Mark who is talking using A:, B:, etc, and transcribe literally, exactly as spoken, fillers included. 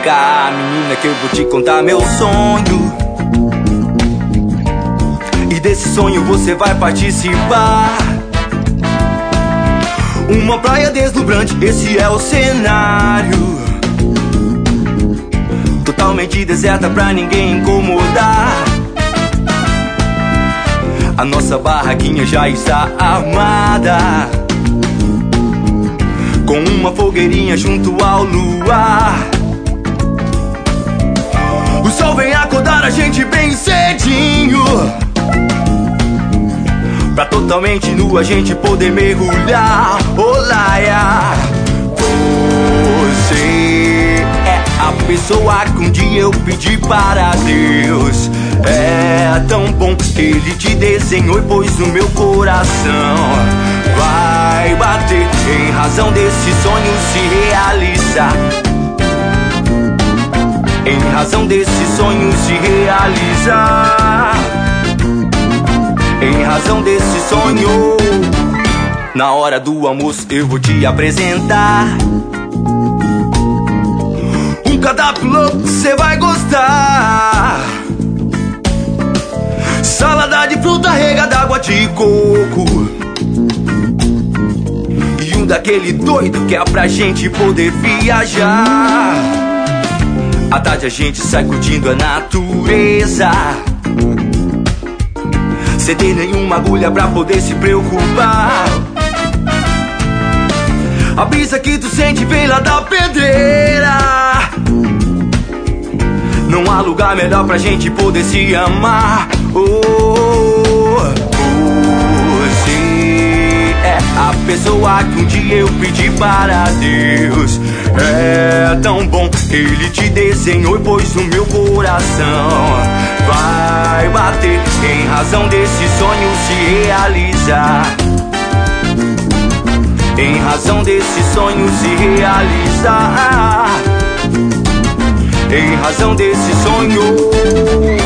A: cá, menina, que eu vou te contar meu sonho. E desse sonho você vai participar. Uma praia deslumbrante, esse é o cenário. Totalmente deserta pra ninguém incomodar. A nossa barraquinha já está armada, com uma fogueirinha junto ao luar. O sol vem acordar a gente bem cedinho, pra totalmente nu a gente poder mergulhar. Olaia, você é a pessoa que um dia eu pedi para Deus. É tão bom que Ele te desenhou e pôs no meu coração. Vai bater em razão desse sonho se realizar. Em razão desse sonho se realizar. Em razão desse sonho, na hora do almoço eu vou te apresentar um cardápio louco que cê vai gostar. Salada de fruta regada água de coco, e um daquele doido que é pra gente poder viajar. À tarde a gente sai curtindo a natureza, sem ter nenhuma agulha pra poder se preocupar. A brisa que tu sente vem lá da pedreira. Não há lugar melhor pra gente poder se amar. Oh, você é a pessoa que um dia eu pedi para Deus. É tão bom que Ele te desenhou e pôs no meu coração. Vai bater em razão desse sonho se realizar. Em razão desse sonho se realizar. Em razão desse sonho.